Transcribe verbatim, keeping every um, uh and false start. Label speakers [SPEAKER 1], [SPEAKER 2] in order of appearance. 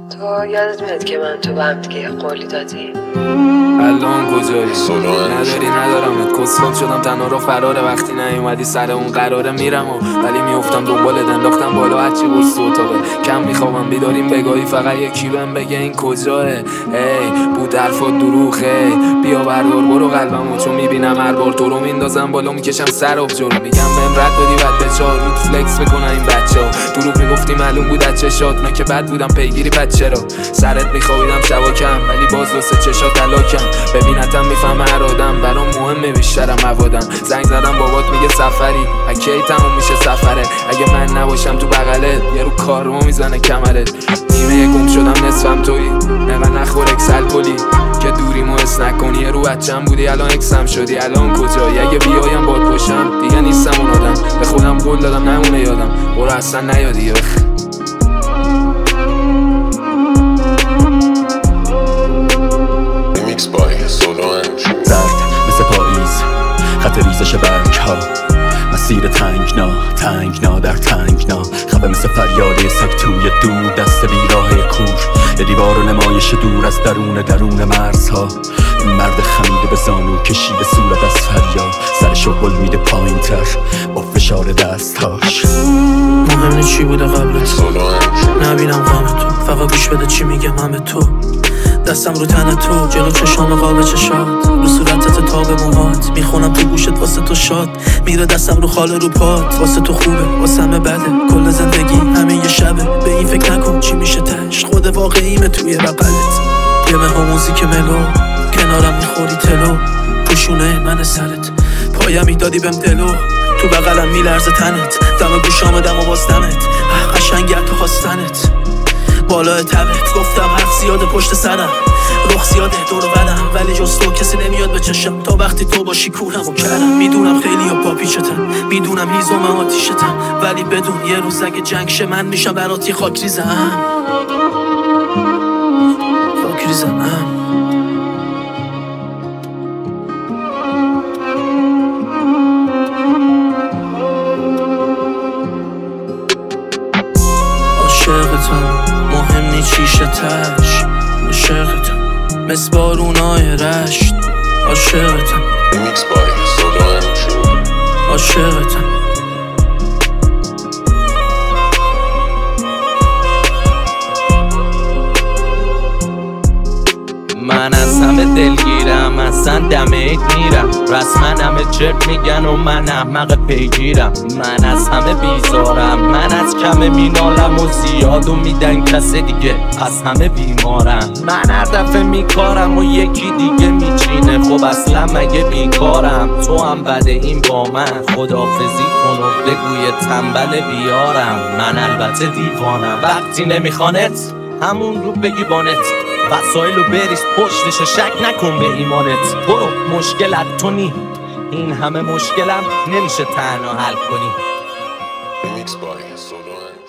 [SPEAKER 1] تو یادت میاد که من تو به هم دیگه قولی دادیم؟
[SPEAKER 2] الان کجایی؟ نداری ندارمت، کسخود شدم تنها رو فراره. وقتی نیومدی سر اون قراره میرم و ولی میافتم دنبالت، انداختم بالا هرچی برس تو اتاقه. کم میخوابم بیداریم بگاهی، فقط یکی بهم بگه این کجاه. ای بود حرفات دروغه، بیا بردار برو قلبمو، چون میبینم هر بار تو رو میندازم بالا میکشم سر آب جلو. میگم بهم رد دادی بعد به چهار روت فلکس بکنن این بچه ها. دروغ میگفتی معلوم بود از چشات، من که بد بودم پیگیری بد چرا. سرت میخوابیدم شبا کم ولی باز واسه چشات تلاکم. ببینتم میفهمه هر آدم برام مهمه بیشترم موادم. زنگ زدم بابات میگه سفری، اکی تموم میشه سفره. اگه من نباشم تو بغلت یه رو کارمو میزنه کمرت. نیمه گم شدم نصفم تویی، نقا نخور اکسل کلی که دوریمو حس نکنی. یه رو بچم بودی الان اکسم شدی، الان کجایی؟ اگه بیایم باد باشم دیگه نیستم اون آدم. به خودم قول دادم نمونه یادم، برو اصلا نیادی.
[SPEAKER 3] زرد مثل پاییز، خط ریزش برگ ها، مسیر تنگنا تنگنا در تنگنا. خفه مثل فریاد سگ توی دور دست بیراه کور. یه دیوار و نمایش دور از درون درون مرزها. این مرد خمیده به زانو کشیده صورت از فریاد، سرشو بل میده پایین تر با فشار دستهاش.
[SPEAKER 4] مهم نیست چی بوده قبلت، نبینم غم تو، فقط گوش بده چی میگم من به تو. دستم رو تن تو، جلو چشام قاب چشات، رو صورتت تا به موهات. میخونم تو گوشت واسه تو شاد، میره دستم رو خاله رو پات. واسه تو خوبه واسه همه بده، کل زندگی همه یه شبه. به این فکر نکن چی میشه تش، خود واقعیمه توی بغلت. یه مه موزیک ملو، کنارم میخوری تلو. پوشونه من سرت، پایم میدادی بهم دلو. تو بغلم میلرزه تنت، دم گوشام دم و باز دمت. قشنگه تو خواستنت بالای تبت. گفتم حرف زیاده پشت سرم، رخ زیاده دور و برم، ولی جز تو کسی نمیاد به چشم. تا وقتی تو باشی کورم و کرم. میدونم خیلی ها پاپیچتم، میدونم هیزم آتیشتم، ولی بدون یه روز اگه جنگ شه من میشم برات یه خاک ریزم. خاک ریزم. عاشقتم مهم نی چیشه تش، عاشقتم مثل بارونای رشت. عاشقتم عاشقتم
[SPEAKER 5] من از همه دلگیرم، اصلا دم عید میرم. رسما همه چرت میگن و من احمق پیگیرم. من از همه بیزارم، من از کم مینالم و زیادو میدن کس دیگه، از همه بیمارم. من هر دفعه میکارم و یکی دیگه میچینه. خب اصلا مگه بیکارم؟ تو هم بده این با من، خدافزی کن و بگوی تنبل بیارم. من البته دیوانم، وقتی نمیخوانت همون رو بگی بانت. وسایلو بریز پشتشو، شک نکن به ایمانت. برو مشکلت تو نی، این همه مشکلم نمیشه تنها حل کنی.